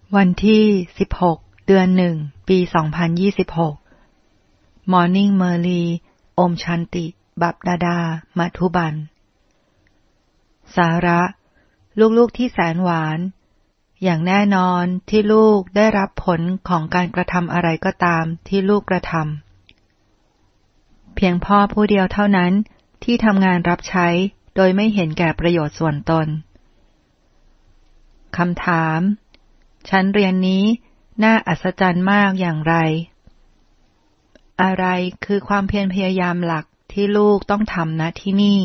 วันที่16เดือน1ปี2026 Morning Merly โอมชันติบัพดาดามัทุบันสาระลูกๆที่แสนหวานอย่างแน่นอนที่ลูกได้รับผลของการกระทำอะไรก็ตามที่ลูกกระทำเพียงพ่อผู้เดียวเท่านั้นที่ทำงานรับใช้โดยไม่เห็นแก่ประโยชน์ส่วนตนคำถามชั้นเรียนนี้น่าอัศจรรย์มากอย่างไรอะไรคือความเพียรพยายามหลักที่ลูกต้องทำณที่นี่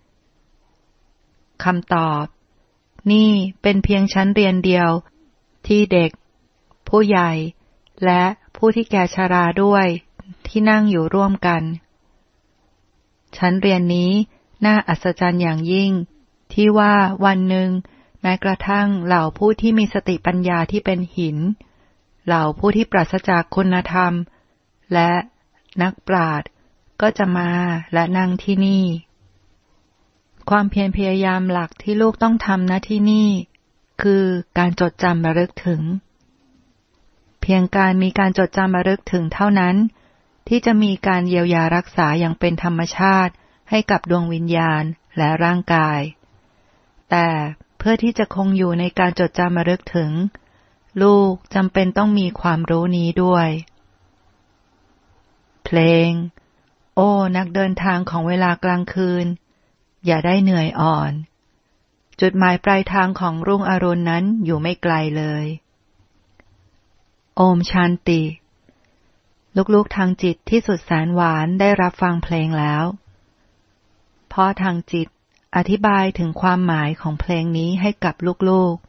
คำตอบนี่เป็นเพียงชั้นเรียนเดียวที่เด็กผู้ใหญ่และผู้ที่แก่ชราด้วยที่นั่งอยู่ร่วมกันชั้นเรียนนี้น่าอัศจรรย์อย่างยิ่งที่ว่าวันหนึ่งแม้กระทั่งเหล่าผู้ที่มีสติปัญญาที่เป็นหินเหล่าผู้ที่ปราศจากคุณธรรมและนักปราชญ์ก็จะมาและนั่งที่นี่ความเพียรพยายามหลักที่ลูกต้องทำณที่นี่คือการจดจำระลึกถึงเพียงการมีการจดจำระลึกถึงเท่านั้นที่จะมีการเยียวยารักษาอย่างเป็นธรรมชาติให้กับดวงวิญญาณและร่างกายแต่เพื่อที่จะคงอยู่ในการจดจำระลึกถึงลูกจำเป็นต้องมีความรู้นี้ด้วยเพลงโอ้นักเดินทางของเวลากลางคืนอย่าได้เหนื่อยอ่อนจุดหมายปลายทางของรุ่งอรุณนั้นอยู่ไม่ไกลเลยโอมชันติลูกๆทางจิตที่สุดแสนหวานได้รับฟังเพลงแล้วพ่อทางจิตอธิบายถึงความหมายของเพลงนี้ให้กับลูก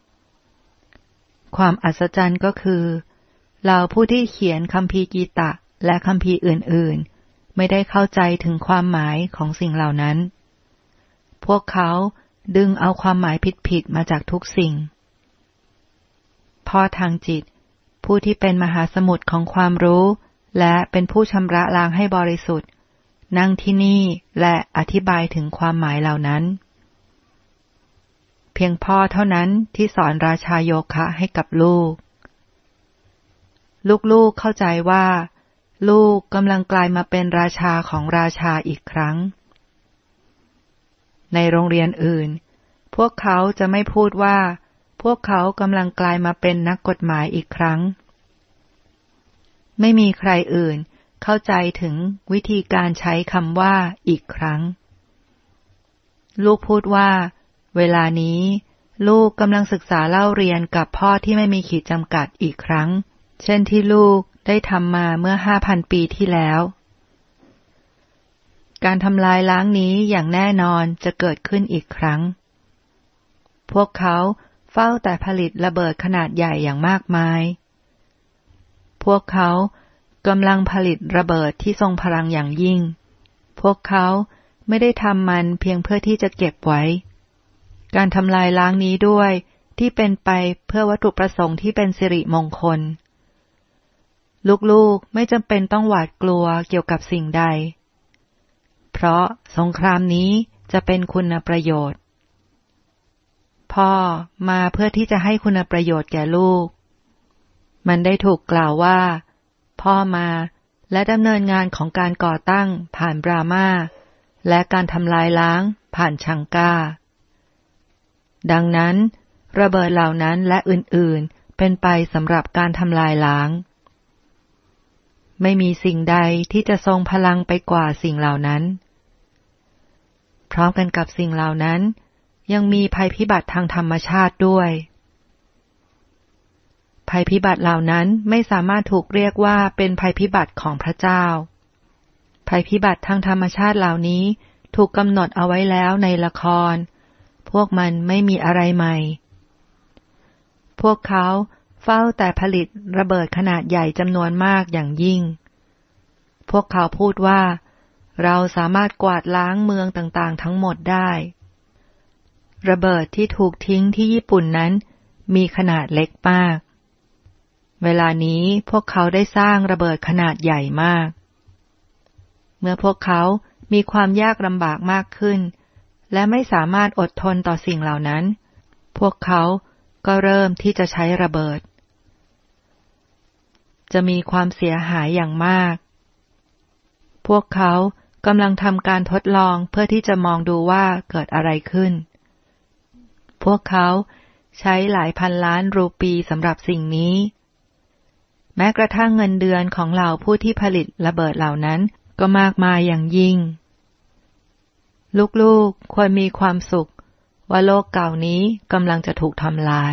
ๆความอัศจรรย์ก็คือเหล่าผู้ที่เขียนคัมภีร์กีตะและคัมภีร์อื่นๆไม่ได้เข้าใจถึงความหมายของสิ่งเหล่านั้นพวกเขาดึงเอาความหมายผิดๆมาจากทุกสิ่งพ่อทางจิตผู้ที่เป็นมหาสมุทรของความรู้และเป็นผู้ชำระล้างให้บริสุทธิ์นั่งที่นี่และอธิบายถึงความหมายเหล่านั้นเพียงพ่อเท่านั้นที่สอนราชาโยคะให้กับลูกลูกๆเข้าใจว่าลูกกำลังกลายมาเป็นราชาของราชาอีกครั้งในโรงเรียนอื่นพวกเขาจะไม่พูดว่าพวกเขากำลังกลายมาเป็นนักกฎหมายอีกครั้งไม่มีใครอื่นเข้าใจถึงวิธีการใช้คำว่าอีกครั้งลูกพูดว่าเวลานี้ลูกกำลังศึกษาเล่าเรียนกับพ่อที่ไม่มีขีดจำกัดอีกครั้งเช่นที่ลูกได้ทำมาเมื่อ 5,000 ปีที่แล้วการทำลายล้างนี้อย่างแน่นอนจะเกิดขึ้นอีกครั้งพวกเขาเฝ้าแต่ผลิตระเบิดขนาดใหญ่อย่างมากมายพวกเขากำลังผลิตระเบิดที่ทรงพลังอย่างยิ่งพวกเขาไม่ได้ทำมันเพียงเพื่อที่จะเก็บไว้การทำลายล้างนี้ด้วยที่เป็นไปเพื่อวัตถุประสงค์ที่เป็นสิริมงคลลูกๆไม่จำเป็นต้องหวาดกลัวเกี่ยวกับสิ่งใดเพราะสงครามนี้จะเป็นคุณประโยชน์พ่อมาเพื่อที่จะให้คุณประโยชน์แก่ลูกมันได้ถูกกล่าวว่าพ่อมาและดำเนินงานของการก่อตั้งผ่านบรามาและการทำลายล้างผ่านชังกาดังนั้นระเบิดเหล่านั้นและอื่นๆเป็นไปสำหรับการทำลายล้างไม่มีสิ่งใดที่จะทรงพลังไปกว่าสิ่งเหล่านั้นพร้อมกันกับสิ่งเหล่านั้นยังมีภัยพิบัติทางธรรมชาติด้วยภัยพิบัติเหล่านั้นไม่สามารถถูกเรียกว่าเป็นภัยพิบัติของพระเจ้าภัยพิบัติทางธรรมชาติเหล่านี้ถูกกำหนดเอาไว้แล้วในละครพวกมันไม่มีอะไรใหม่พวกเขาเฝ้าแต่ผลิตระเบิดขนาดใหญ่จำนวนมากอย่างยิ่งพวกเขาพูดว่าเราสามารถกวาดล้างเมืองต่างๆทั้งหมดได้ระเบิดที่ถูกทิ้งที่ญี่ปุ่นนั้นมีขนาดเล็กมากเวลานี้พวกเขาได้สร้างระเบิดขนาดใหญ่มากเมื่อพวกเขามีความยากลำบากมากขึ้นและไม่สามารถอดทนต่อสิ่งเหล่านั้นพวกเขาก็เริ่มที่จะใช้ระเบิดจะมีความเสียหายอย่างมากพวกเขากำลังทำการทดลองเพื่อที่จะมองดูว่าเกิดอะไรขึ้นพวกเขาใช้หลายพันล้านรูปีสำหรับสิ่งนี้แม้กระทั่งเงินเดือนของเหล่าผู้ที่ผลิตระเบิดเหล่านั้นก็มากมายอย่างยิ่งลูกๆควรมีความสุขว่าโลกเก่านี้กำลังจะถูกทำลาย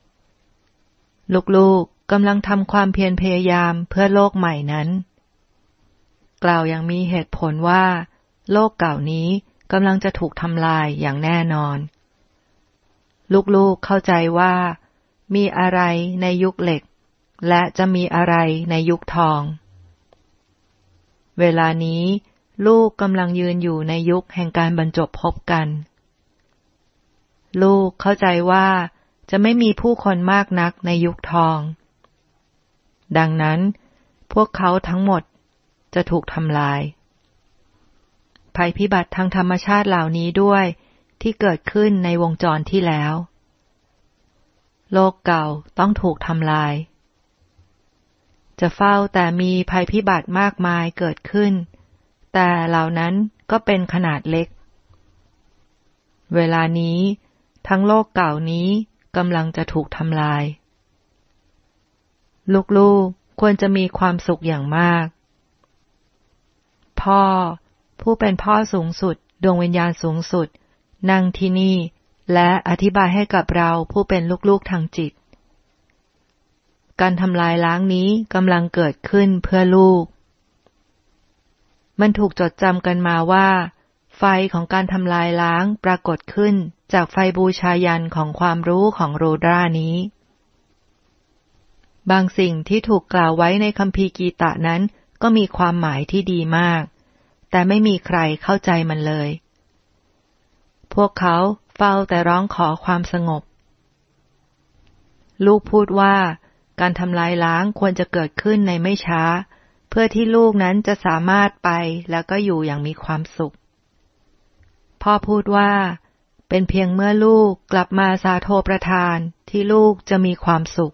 ลูกๆกำลังทำความเพียรพยายามเพื่อโลกใหม่นั้นกล่าวอย่างมีเหตุผลว่าโลกเก่านี้กำลังจะถูกทำลายอย่างแน่นอนลูกๆเข้าใจว่ามีอะไรในยุคเหล็กและจะมีอะไรในยุคทองเวลานี้ลูกกำลังยืนอยู่ในยุคแห่งการบรรจบพบกันลูกเข้าใจว่าจะไม่มีผู้คนมากนักในยุคทองดังนั้นพวกเขาทั้งหมดจะถูกทำลายภัยพิบัติทางธรรมชาติเหล่านี้ด้วยที่เกิดขึ้นในวงจรที่แล้วโลกเก่าต้องถูกทำลายจะเฝ้าแต่มีภัยพิบัติมากมายเกิดขึ้นแต่เหล่านั้นก็เป็นขนาดเล็กเวลานี้ทั้งโลกเก่านี้กำลังจะถูกทำลายลูกๆควรจะมีความสุขอย่างมากพ่อผู้เป็นพ่อสูงสุดดวงวิญญาณสูงสุดนั่งที่นี่และอธิบายให้กับเราผู้เป็นลูกๆทางจิตการทำลายล้างนี้กำลังเกิดขึ้นเพื่อลูกมันถูกจดจำกันมาว่าไฟของการทำลายล้างปรากฏขึ้นจากไฟบูชายันของความรู้ของรูดรานี้บางสิ่งที่ถูกกล่าวไว้ในคัมภีร์กีตะนั้นก็มีความหมายที่ดีมากแต่ไม่มีใครเข้าใจมันเลยพวกเขาเฝ้าแต่ร้องขอความสงบลูกพูดว่าการทำลายล้างควรจะเกิดขึ้นในไม่ช้าเพื่อที่ลูกนั้นจะสามารถไปแล้วก็อยู่อย่างมีความสุขพ่อพูดว่าเป็นเพียงเมื่อลูกกลับมาสาโทประทานที่ลูกจะมีความสุข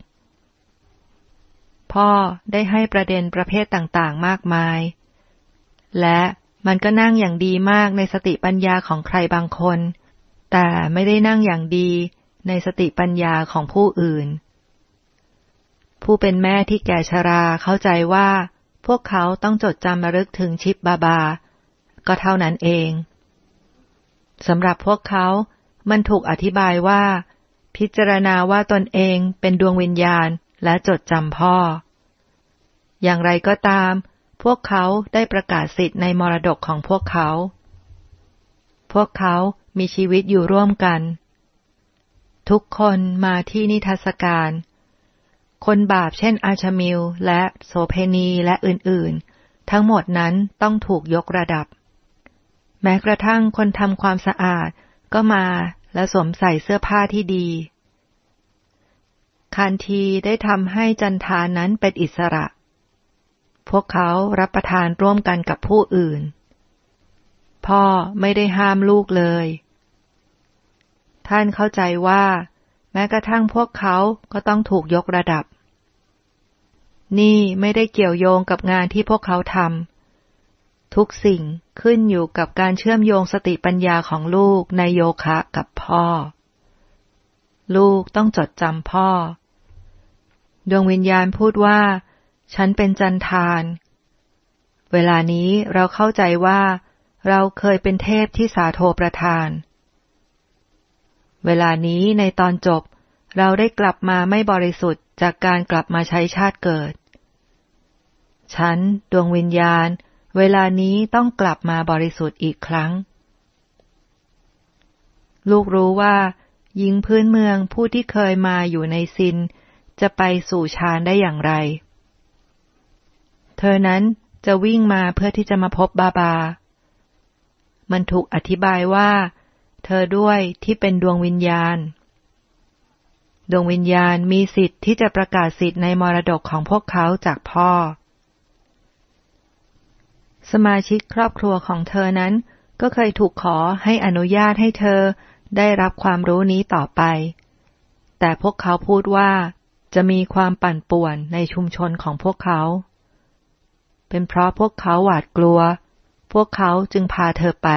พ่อได้ให้ประเด็นประเภทต่างๆมากมายและมันก็นั่งอย่างดีมากในสติปัญญาของใครบางคนแต่ไม่ได้นั่งอย่างดีในสติปัญญาของผู้อื่นผู้เป็นแม่ที่แก่ชราเข้าใจว่าพวกเขาต้องจดจำระลึกถึงชิปบาบาก็เท่านั้นเองสำหรับพวกเขามันถูกอธิบายว่าพิจารณาว่าตนเองเป็นดวงวิญญาณและจดจำพ่ออย่างไรก็ตามพวกเขาได้ประกาศสิทธิ์ในมรดกของพวกเขาพวกเขามีชีวิตอยู่ร่วมกันทุกคนมาที่นิทรรศการคนบาปเช่นอาชมิลและโสเพณีและอื่นๆทั้งหมดนั้นต้องถูกยกระดับแม้กระทั่งคนทำความสะอาดก็มาและสวมใส่เสื้อผ้าที่ดีคานธีได้ทำให้จันทานั้นเป็นอิสระพวกเขารับประทานร่วมกันกับผู้อื่นพ่อไม่ได้ห้ามลูกเลยท่านเข้าใจว่าแม้กระทั่งพวกเขาก็ต้องถูกยกระดับนี่ไม่ได้เกี่ยวโยงกับงานที่พวกเขาทำทุกสิ่งขึ้นอยู่กับการเชื่อมโยงสติปัญญาของลูกในโยคะกับพ่อลูกต้องจดจำพ่อดวงวิญญาณพูดว่าฉันเป็นจันทานเวลานี้เราเข้าใจว่าเราเคยเป็นเทพที่สาโทประทานเวลานี้ในตอนจบเราได้กลับมาไม่บริสุทธิ์จากการกลับมาใช้ชาติเกิดฉันดวงวิญญาณเวลานี้ต้องกลับมาบริสุทธิ์อีกครั้งลูกรู้ว่าหญิงพื้นเมืองผู้ที่เคยมาอยู่ในซินจะไปสู่ฌานได้อย่างไรเธอนั้นจะวิ่งมาเพื่อที่จะมาพบบาบามันถูกอธิบายว่าเธอด้วยที่เป็นดวงวิญญาณดวงวิญญาณมีสิทธิ์ที่จะประกาศสิทธิ์ในมรดกของพวกเขาจากพ่อสมาชิกครอบครัวของเธอนั้นก็เคยถูกขอให้อนุญาตให้เธอได้รับความรู้นี้ต่อไปแต่พวกเขาพูดว่าจะมีความปั่นป่วนในชุมชนของพวกเขาเป็นเพราะพวกเขาหวาดกลัวพวกเขาจึงพาเธอไป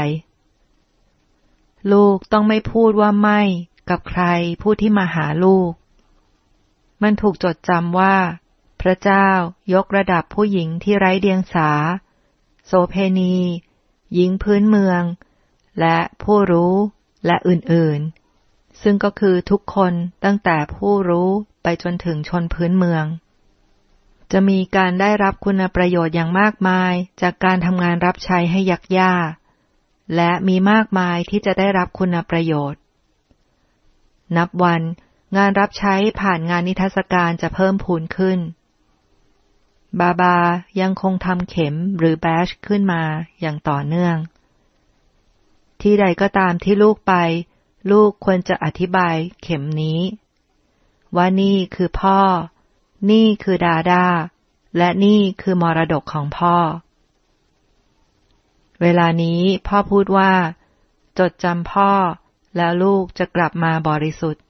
ลูกต้องไม่พูดว่าไม่กับใครผู้ที่มาหาลูกมันถูกจดจำว่าพระเจ้ายกระดับผู้หญิงที่ไร้เดียงสาโสเภณีหญิงพื้นเมืองและผู้รู้และอื่นๆซึ่งก็คือทุกคนตั้งแต่ผู้รู้ไปจนถึงชนพื้นเมืองจะมีการได้รับคุณประโยชน์อย่างมากมายจากการทำงานรับใช้ให้ยักย่าและมีมากมายที่จะได้รับคุณประโยชน์นับวันงานรับใช้ผ่านงานนิทรรศการจะเพิ่มพูนขึ้นบาบายังคงทำเข็มหรือแบชขึ้นมาอย่างต่อเนื่องที่ใดก็ตามที่ลูกไปลูกควรจะอธิบายเข็มนี้ว่านี่คือพ่อนี่คือดาดาและนี่คือมรดกของพ่อเวลานี้พ่อพูดว่าจดจำพ่อแล้วลูกจะกลับมาบริสุทธิ์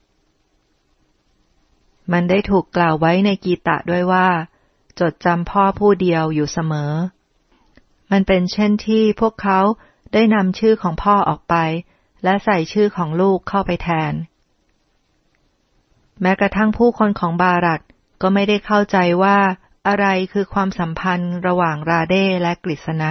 มันได้ถูกกล่าวไว้ในกีตะด้วยว่าจดจำพ่อผู้เดียวอยู่เสมอมันเป็นเช่นที่พวกเขาได้นำชื่อของพ่อออกไปและใส่ชื่อของลูกเข้าไปแทนแม้กระทั่งผู้คนของบารัตก็ไม่ได้เข้าใจว่าอะไรคือความสัมพันธ์ระหว่างราเด้และกฤษณะ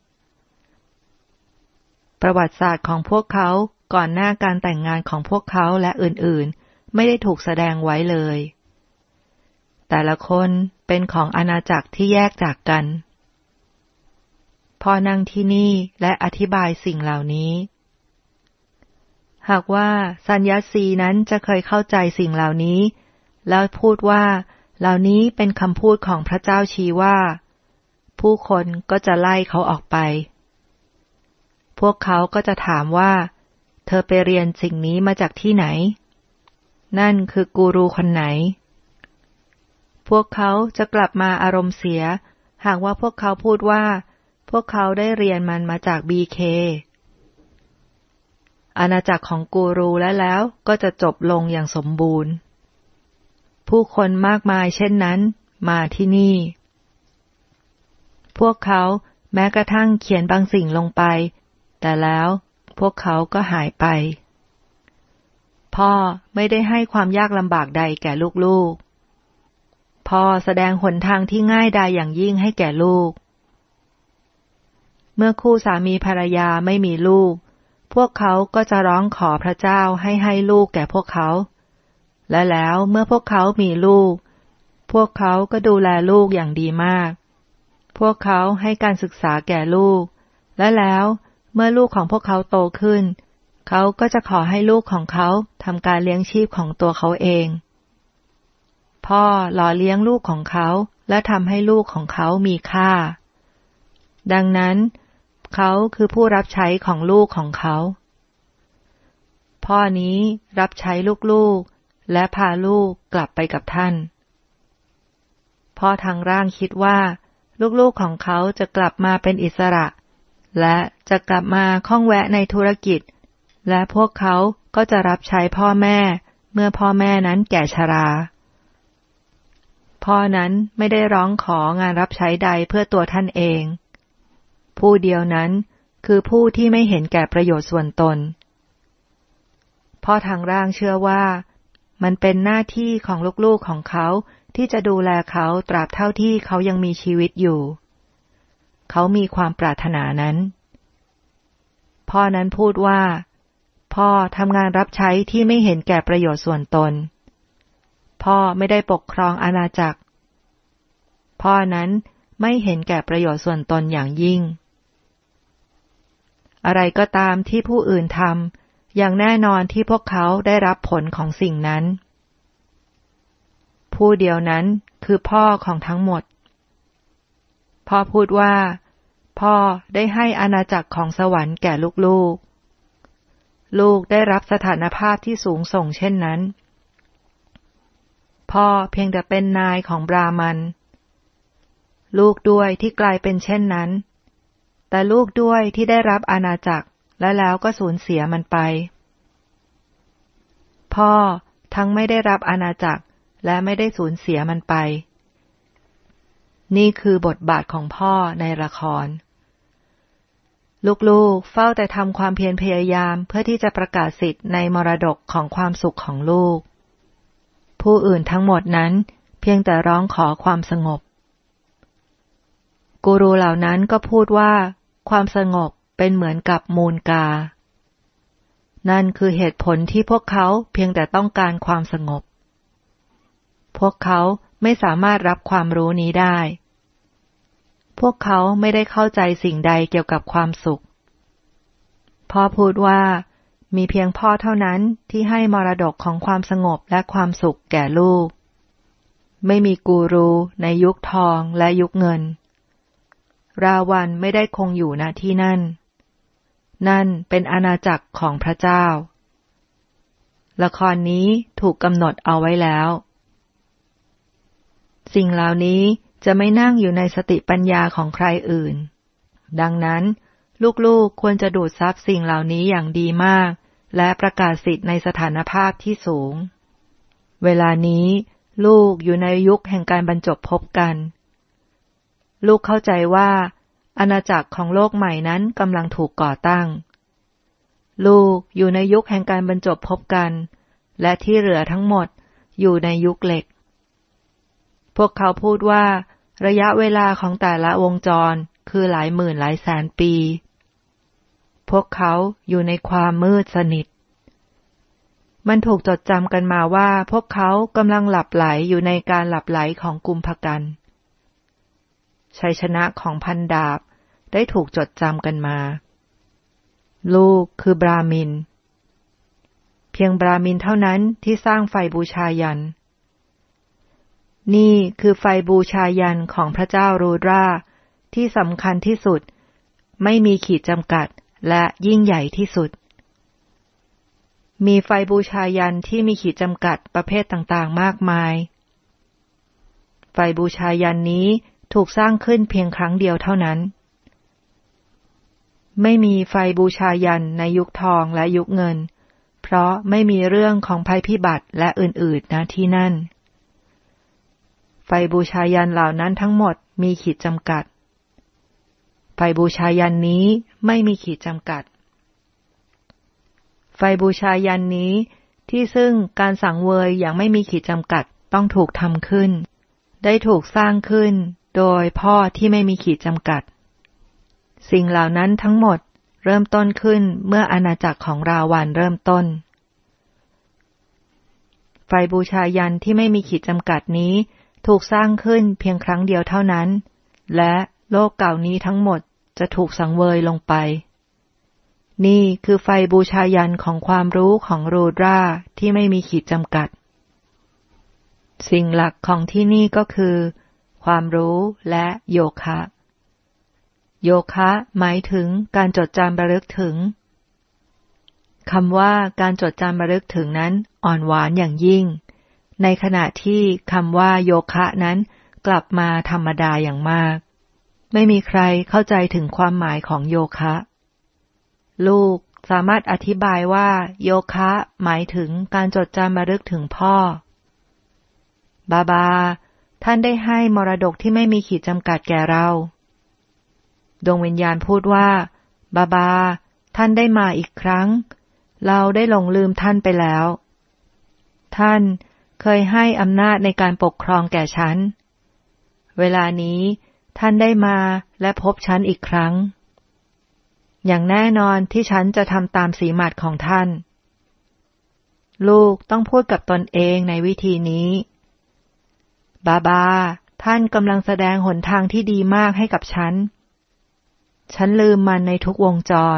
ประวัติศาสตร์ของพวกเขาก่อนหน้าการแต่งงานของพวกเขาและอื่นๆไม่ได้ถูกแสดงไว้เลยแต่ละคนเป็นของอาณาจักรที่แยกจากกันพอนั่งที่นี่และอธิบายสิ่งเหล่านี้หากว่าสัญญาสีนั้นจะเคยเข้าใจสิ่งเหล่านี้แล้วพูดว่าเหล่านี้เป็นคำพูดของพระเจ้าชีว่าผู้คนก็จะไล่เขาออกไปพวกเขาก็จะถามว่าเธอไปเรียนสิ่งนี้มาจากที่ไหนนั่นคือกูรูคนไหนพวกเขาจะกลับมาอารมณ์เสียหากว่าพวกเขาพูดว่าพวกเขาได้เรียนมันมาจากBKอาณาจักรของกูรูแล้วก็จะจบลงอย่างสมบูรณ์ผู้คนมากมายเช่นนั้นมาที่นี่พวกเขาแม้กระทั่งเขียนบางสิ่งลงไปแต่แล้วพวกเขาก็หายไปพ่อไม่ได้ให้ความยากลำบากใดแก่ลูกๆพ่อแสดงหนทางที่ง่ายดายอย่างยิ่งให้แก่ลูกเมื่อคู่สามีภรรยาไม่มีลูกพวกเขาก็จะร้องขอพระเจ้าให้ลูกแก่พวกเขาและแล้วเมื่อพวกเขามีลูกพวกเขาก็ดูแลลูกอย่างดีมากพวกเขาให้การศึกษาแก่ลูกและแล้วเมื่อลูกของพวกเขาโตขึ้นเขาก็จะขอให้ลูกของเขาทำการเลี้ยงชีพของตัวเขาเองพ่อหล่อเลี้ยงลูกของเขาและทำให้ลูกของเขามีค่าดังนั้นเขาคือผู้รับใช้ของลูกของเขาพ่อนี้รับใช้ลูกๆและพาลูกกลับไปกับท่านพ่อทางร่างคิดว่าลูกๆของเขาจะกลับมาเป็นอิสระและจะกลับมาข้องแวะในธุรกิจและพวกเขาก็จะรับใช้พ่อแม่เมื่อพ่อแม่นั้นแก่ชราพ่อนั้นไม่ได้ร้องของานรับใช้ใดเพื่อตัวท่านเองผู้เดียวนั้นคือผู้ที่ไม่เห็นแก่ประโยชน์ส่วนตนพ่อทางร่างเชื่อว่ามันเป็นหน้าที่ของลูกๆของเขาที่จะดูแลเขาตราบเท่าที่เขายังมีชีวิตอยู่เขามีความปรารถนานั้นพ่อนั้นพูดว่าพ่อทำงานรับใช้ที่ไม่เห็นแก่ประโยชน์ส่วนตนพ่อไม่ได้ปกครองอาณาจักรพ่อนั้นไม่เห็นแก่ประโยชน์ส่วนตนอย่างยิ่งอะไรก็ตามที่ผู้อื่นทำอย่างแน่นอนที่พวกเขาได้รับผลของสิ่งนั้นผู้เดียวนั้นคือพ่อของทั้งหมดพ่อพูดว่าพ่อได้ให้อาณาจักรของสวรรค์แก่ลูกๆลูกได้รับสถานภาพที่สูงส่งเช่นนั้นพ่อเพียงแต่เป็นนายของบราหมณ์ลูกด้วยที่กลายเป็นเช่นนั้นแต่ลูกด้วยที่ได้รับอาณาจักรและแล้วก็สูญเสียมันไปพ่อทั้งไม่ได้รับอาณาจักรและไม่ได้สูญเสียมันไปนี่คือบทบาทของพ่อในละครลูกๆเฝ้าแต่ทำความเพียรพยายามเพื่อที่จะประกาศสิทธิ์ในมรดกของความสุขของลูกผู้อื่นทั้งหมดนั้นเพียงแต่ร้องขอความสงบกูรูเหล่านั้นก็พูดว่าความสงบเป็นเหมือนกับมูลกานั่นคือเหตุผลที่พวกเขาเพียงแต่ต้องการความสงบพวกเขาไม่สามารถรับความรู้นี้ได้พวกเขาไม่ได้เข้าใจสิ่งใดเกี่ยวกับความสุขพ่อพูดว่ามีเพียงพ่อเท่านั้นที่ให้มรดกของความสงบและความสุขแก่ลูกไม่มีกูรูในยุคทองและยุคเงินราวันไม่ได้คงอยู่ณที่นั่นนั่นเป็นอาณาจักรของพระเจ้าละครนี้ถูกกำหนดเอาไว้แล้วสิ่งเหล่านี้จะไม่นั่งอยู่ในสติปัญญาของใครอื่นดังนั้นลูกๆควรจะดูดซับสิ่งเหล่านี้อย่างดีมากและประกาศสิทธิ์ในสถานภาพที่สูงเวลานี้ลูกอยู่ในยุคแห่งการบรรจบพบกันลูกเข้าใจว่าอาณาจักรของโลกใหม่นั้นกำลังถูกก่อตั้งลูกอยู่ในยุคแห่งการบรรจบพบกันและที่เหลือทั้งหมดอยู่ในยุคเหล็กพวกเขาพูดว่าระยะเวลาของแต่ละวงจรคือหลายหมื่นหลายแสนปีพวกเขาอยู่ในความมืดสนิทมันถูกจดจำกันมาว่าพวกเขากำลังหลับไหลอยู่ในการหลับไหลของกุมภกันชัยชนะของพันดาบได้ถูกจดจำกันมาลูกคือบราหมินเพียงบราหมินเท่านั้นที่สร้างไฟบูชายันนี่คือไฟบูชายันของพระเจ้ารูดราที่สำคัญที่สุดไม่มีขีดจำกัดและยิ่งใหญ่ที่สุดมีไฟบูชายันที่มีขีดจำกัดประเภทต่างๆมากมายไฟบูชายันนี้ถูกสร้างขึ้นเพียงครั้งเดียวเท่านั้นไม่มีไฟบูชายันในยุคทองและยุคเงินเพราะไม่มีเรื่องของภัยพิบัติและอื่นๆณที่นั่นไฟบูชายันเหล่านั้นทั้งหมดมีขีดจำกัดไฟบูชายันนี้ไม่มีขีดจำกัดไฟบูชายันนี้ที่ซึ่งการสังเวยอย่างไม่มีขีดจำกัดต้องถูกทำขึ้นได้ถูกสร้างขึ้นโดยพ่อที่ไม่มีขีดจำกัดสิ่งเหล่านั้นทั้งหมดเริ่มต้นขึ้นเมื่ออาณาจักรของราวันเริ่มต้นไฟบูชายันที่ไม่มีขีดจำกัดนี้ถูกสร้างขึ้นเพียงครั้งเดียวเท่านั้นและโลกเก่านี้ทั้งหมดจะถูกสังเวยลงไปนี่คือไฟบูชายันของความรู้ของรูดราที่ไม่มีขีดจำกัดสิ่งหลักของที่นี่ก็คือความรู้และโยคะโยคะหมายถึงการจดจำระลึกถึงคำว่าการจดจำระลึกถึงนั้นอ่อนหวานอย่างยิ่งในขณะที่คำว่าโยคะนั้นกลับมาธรรมดาอย่างมากไม่มีใครเข้าใจถึงความหมายของโยคะลูกสามารถอธิบายว่าโยคะหมายถึงการจดจำระลึกถึงพ่อบาบาท่านได้ให้มรดกที่ไม่มีขีดจำกัดแก่เราดวงวิญญาณพูดว่าบาบาท่านได้มาอีกครั้งเราได้หลงลืมท่านไปแล้วท่านเคยให้อำนาจในการปกครองแก่ฉันเวลานี้ท่านได้มาและพบฉันอีกครั้งอย่างแน่นอนที่ฉันจะทำตามสีหมัดของท่านลูกต้องพูดกับตนเองในวิธีนี้บาบาท่านกำลังแสดงหนทางที่ดีมากให้กับฉันลืมมันในทุกวงจร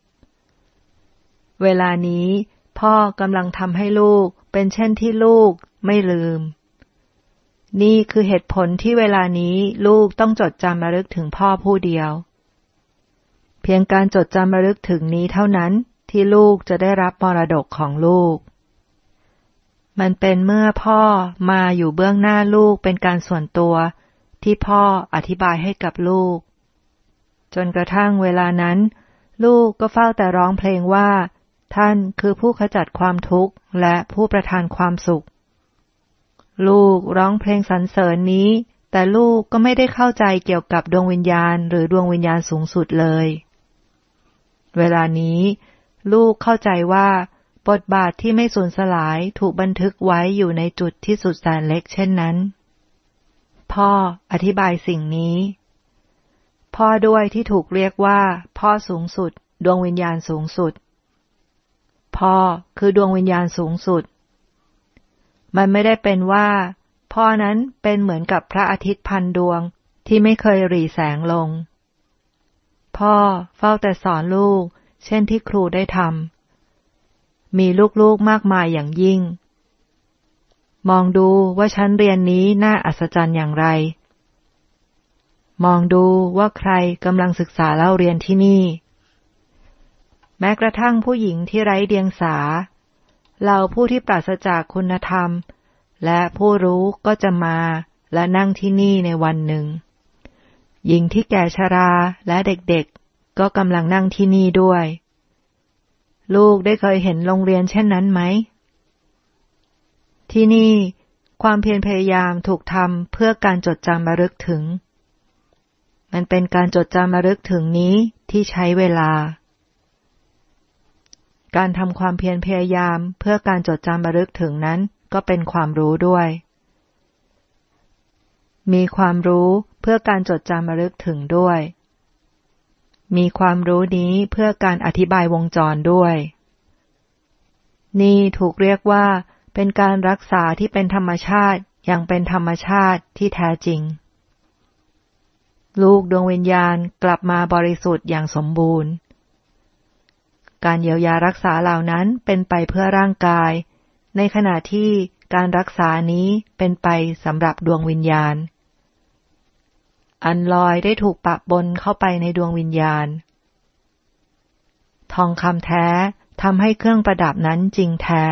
เวลานี้พ่อกำลังทำให้ลูกเป็นเช่นที่ลูกไม่ลืมนี่คือเหตุผลที่เวลานี้ลูกต้องจดจำระลึกถึงพ่อผู้เดียวเพียงการจดจำระลึกถึงนี้เท่านั้นที่ลูกจะได้รับมรดกของลูกมันเป็นเมื่อพ่อมาอยู่เบื้องหน้าลูกเป็นการส่วนตัวที่พ่ออธิบายให้กับลูกจนกระทั่งเวลานั้นลูกก็เฝ้าแต่ร้องเพลงว่าท่านคือผู้ขจัดความทุกข์และผู้ประทานความสุขลูกร้องเพลงสรรเสริญนี้แต่ลูกก็ไม่ได้เข้าใจเกี่ยวกับดวงวิญญาณหรือดวงวิญญาณสูงสุดเลยเวลานี้ลูกเข้าใจว่าบทบาทที่ไม่สูญสลายถูกบันทึกไว้อยู่ในจุดที่สุดแสนเล็กเช่นนั้นพ่ออธิบายสิ่งนี้พ่อด้วยที่ถูกเรียกว่าพ่อสูงสุดดวงวิญญาณสูงสุดพ่อคือดวงวิญญาณสูงสุดมันไม่ได้เป็นว่าพ่อนั้นเป็นเหมือนกับพระอาทิตย์พันดวงที่ไม่เคยหรี่แสงลงพ่อเฝ้าแต่สอนลูกเช่นที่ครูได้ทำมีลูกๆมากมายอย่างยิ่งมองดูว่าชั้นเรียนนี้น่าอัศจรรย์อย่างไรมองดูว่าใครกำลังศึกษาเล่าเรียนที่นี่แม้กระทั่งผู้หญิงที่ไร้เดียงสาเราผู้ที่ปราศจากคุณธรรมและผู้รู้ก็จะมาและนั่งที่นี่ในวันหนึ่งหญิงที่แก่ชราและเด็กๆก็กำลังนั่งที่นี่ด้วยลูกได้เคยเห็นโรงเรียนเช่นนั้นไหมที่นี่ความเพียรพยายามถูกทำเพื่อการจดจำระลึกถึงมันเป็นการจดจำระลึกถึงนี้ที่ใช้เวลาการทำความเพียรพยายามเพื่อการจดจำระลึกถึงนั้นก็เป็นความรู้ด้วยมีความรู้เพื่อการจดจำระลึกถึงด้วยมีความรู้นี้เพื่อการอธิบายวงจรด้วยนี่ถูกเรียกว่าเป็นการรักษาที่เป็นธรรมชาติอย่างเป็นธรรมชาติที่แท้จริงลูกดวงวิญญาณกลับมาบริสุทธิ์อย่างสมบูรณ์การเยียวยารักษาเหล่านั้นเป็นไปเพื่อร่างกายในขณะที่การรักษานี้เป็นไปสำหรับดวงวิญญาณอันลอยได้ถูกปะปนเข้าไปในดวงวิญญาณทองคำแท้ทำให้เครื่องประดับนั้นจริงแท้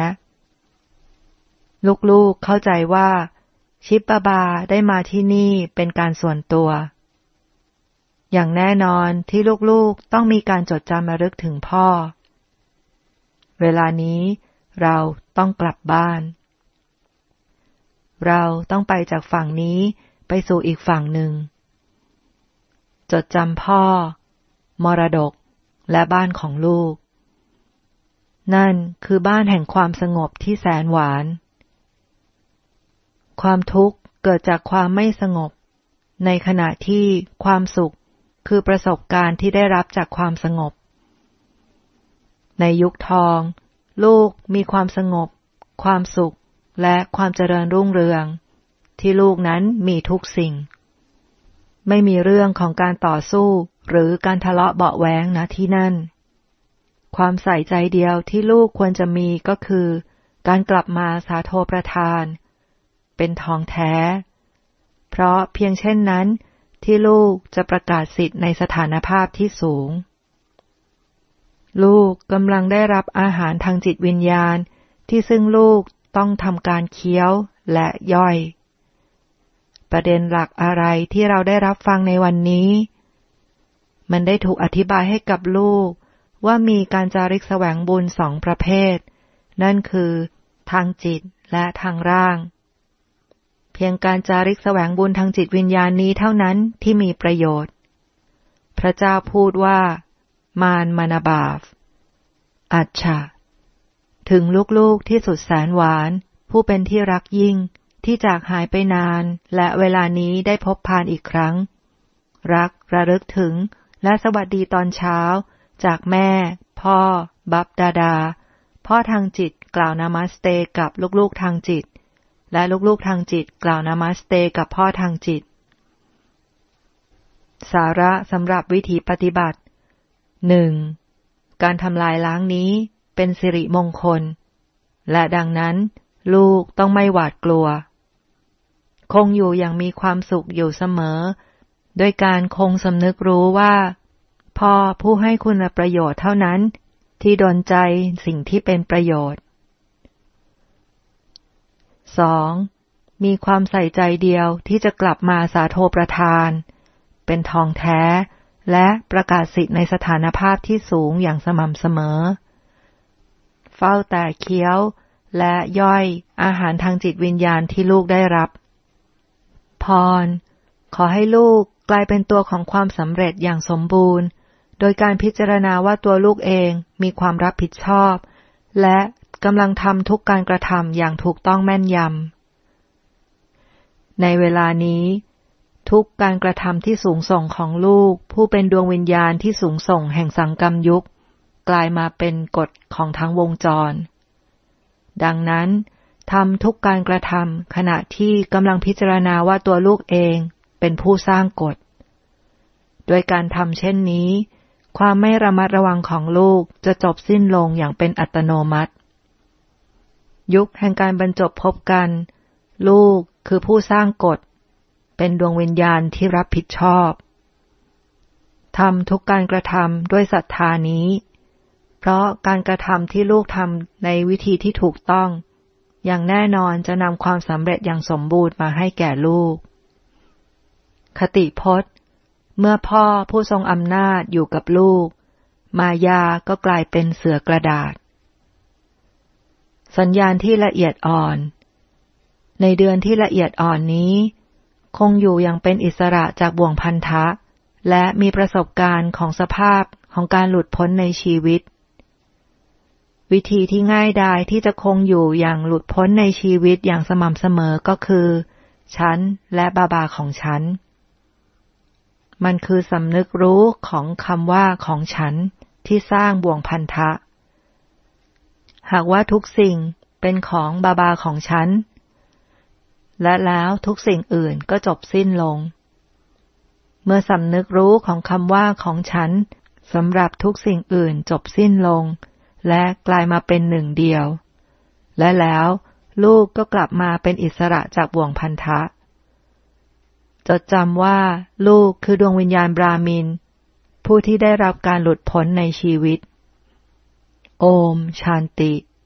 ลูกๆเข้าใจว่าชิปบาได้มาที่นี่เป็นการส่วนตัวอย่างแน่นอนที่ลูกๆต้องมีการจดจำระลึกถึงพ่อเวลานี้เราต้องกลับบ้านเราต้องไปจากฝั่งนี้ไปสู่อีกฝั่งหนึ่งจดจำพ่อมรดกและบ้านของลูกนั่นคือบ้านแห่งความสงบที่แสนหวานความทุกข์เกิดจากความไม่สงบในขณะที่ความสุขคือประสบการณ์ที่ได้รับจากความสงบในยุคทองลูกมีความสงบความสุขและความเจริญรุ่งเรืองที่ลูกนั้นมีทุกสิ่งไม่มีเรื่องของการต่อสู้หรือการทะเลาะเบาะแว้งณที่นั่นความใส่ใจเดียวที่ลูกควรจะมีก็คือการกลับมาสาโทประทานเป็นทองแท้เพราะเพียงเช่นนั้นที่ลูกจะประกาศสิทธิ์ในสถานภาพที่สูงลูกกำลังได้รับอาหารทางจิตวิญญาณที่ซึ่งลูกต้องทำการเคี้ยวและย่อยประเด็นหลักอะไรที่เราได้รับฟังในวันนี้มันได้ถูกอธิบายให้กับลูกว่ามีการจาริกแสวงบุญสองประเภทนั่นคือทางจิตและทางร่างเพียงการจาริกแสวงบุญทางจิตวิญญาณนี้เท่านั้นที่มีประโยชน์พระเจ้าพูดว่ามารมานาบาฟอัจฉะถึงลูกๆที่สุดแสนหวานผู้เป็นที่รักยิ่งที่จากหายไปนานและเวลานี้ได้พบพานอีกครั้งรักระลึกถึงและสวัสดีตอนเช้าจากแม่พ่อบับดาดาพ่อทางจิตกล่าวนามัสเตกับลูกๆทางจิตและลูกๆทางจิตกล่าวนามัสเตกับพ่อทางจิตสาระสำหรับวิธีปฏิบัติ 1. การทำลายล้างนี้เป็นสิริมงคลและดังนั้นลูกต้องไม่หวาดกลัวคงอยู่อย่างมีความสุขอยู่เสมอโดยการคงสำนึกรู้ว่าพ่อผู้ให้คุณประโยชน์เท่านั้นที่ดลใจสิ่งที่เป็นประโยชน์ 2. มีความใส่ใจเดียวที่จะกลับมาสาโทประทานเป็นทองแท้และประกาศสิทธิ์ในสถานภาพที่สูงอย่างสม่ำเสมอเฝ้าแต่เคี้ยวและย่อยอาหารทางจิตวิญญาณที่ลูกได้รับพรขอให้ลูกกลายเป็นตัวของความสำเร็จอย่างสมบูรณ์โดยการพิจารณาว่าตัวลูกเองมีความรับผิดชอบและกำลังทำทุกการกระทำอย่างถูกต้องแม่นยำในเวลานี้ทุกการกระทำที่สูงส่งของลูกผู้เป็นดวงวิญญาณที่สูงส่งแห่งสังกรรมยุคกลายมาเป็นกฎของทั้งวงจรดังนั้นทำทุกการกระทำขณะที่กำลังพิจารณาว่าตัวลูกเองเป็นผู้สร้างกฎโดยการทำเช่นนี้ความไม่ระมัดระวังของลูกจะจบสิ้นลงอย่างเป็นอัตโนมัติยุคแห่งการบรรจบพบกันลูกคือผู้สร้างกฎเป็นดวงวิญญาณที่รับผิดชอบทำทุกการกระทำด้วยศรัทธานี้เพราะการกระทำที่ลูกทำในวิธีที่ถูกต้องอย่างแน่นอนจะนำความสำเร็จอย่างสมบูรณ์มาให้แก่ลูกคติพจน์เมื่อพ่อผู้ทรงอำนาจอยู่กับลูกมายาก็กลายเป็นเสือกระดาษสัญญาณที่ละเอียดอ่อนในเดือนที่ละเอียดอ่อนนี้คงอยู่อย่างเป็นอิสระจากบ่วงพันธะและมีประสบการณ์ของสภาพของการหลุดพ้นในชีวิตวิธีที่ง่ายดายที่จะคงอยู่อย่างหลุดพ้นในชีวิตอย่างสม่ำเสมอก็คือฉันและบาบาของฉันมันคือสำนึกรู้ของคำว่าของฉันที่สร้างบ่วงพันธะหากว่าทุกสิ่งเป็นของบาบาของฉันและแล้วทุกสิ่งอื่นก็จบสิ้นลงเมื่อสำนึกรู้ของคำว่าของฉันสำหรับทุกสิ่งอื่นจบสิ้นลงและกลายมาเป็นหนึ่งเดียวและแล้วลูกก็กลับมาเป็นอิสระจากบ่วงพันธะจดจำว่าลูกคือดวงวิญญาณบรามินผู้ที่ได้รับการหลุดพ้นในชีวิตโอมชานติ